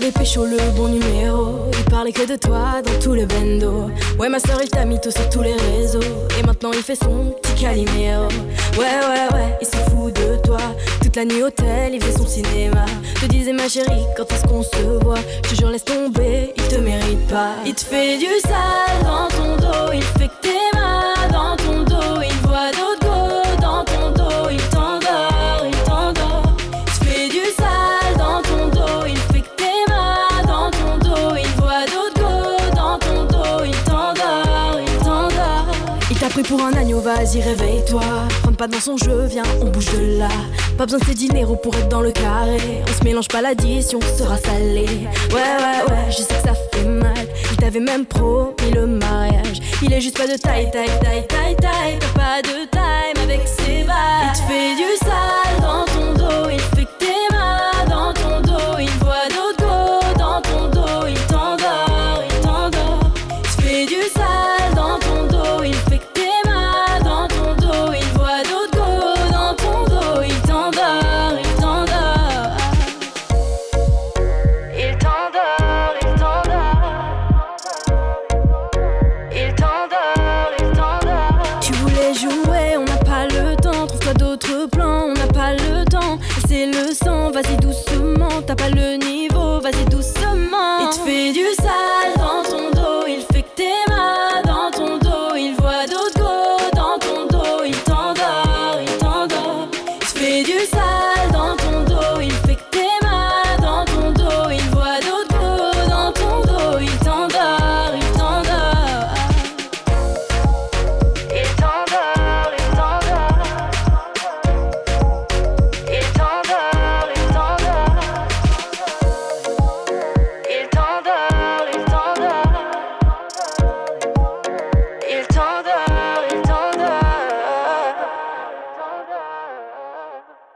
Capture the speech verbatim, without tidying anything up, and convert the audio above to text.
t'avais pécho le bon numéro. Il parlait que de toi dans tout le bendo. Ouais, ma soeur, il t'a mis tout sur tous les réseaux. Et maintenant, il fait son petit Calimero. Ouais, ouais, ouais, il se fout de toi. Toute la nuit hôtel, il fait son cinéma. Te disais, ma chérie, quand est-ce qu'on se voit? Je te jure, laisse tomber, il te mérite pas. Il te fait du sale dans ton dos. Il fait que t'es mal dans ton dos. Il voit d'autres go dans ton dos. Il t'endort, il t'endort. Il te fait du sale dans ton dos. Il fait que t'es mal dans ton dos. Il voit d'autres go dans ton dos. Il t'endort, il t'endort. Il t'a pris pour un agneau, vas-y réveille-toi. Rentre pas dans son jeu, viens, on bouge de là. Pas besoin de ces dinero pour être dans le carré. On se mélange pas, l'addition sera salée. Ouais, ouais, ouais, je sais que ça fait mal. Il t'avait même promis le mariage. Il est juste pas de taille, taille, taille, taille, taille. T'as pas de time avec ses balles. Il te fait du sale dans ton dos. Il fait que t'es mal dans ton dos. Il voit d'autres go dans ton dos. Il t'endort, il t'endort. Il te fait du sale dans ton dos. Il fait que t'es mal dans ton dos. Il voit d'autres go dans ton dos. Il t'endort, il t'endort. Il t'endort, il t'endort. Il t'endort, il t'endort. Tu voulais jouer, on n'a pas le temps. Trouve-toi d'autres plans, on n'a pas le temps. C'est le sang, vas-y doucement. T'as pas le niveau, vas-y doucement. Il te fait du sale dans ton dos. Il fait que t'es mal dans ton dos. Il voit d'autres go dans ton dos. Il t'endort, il t'endort. Il te fait du sale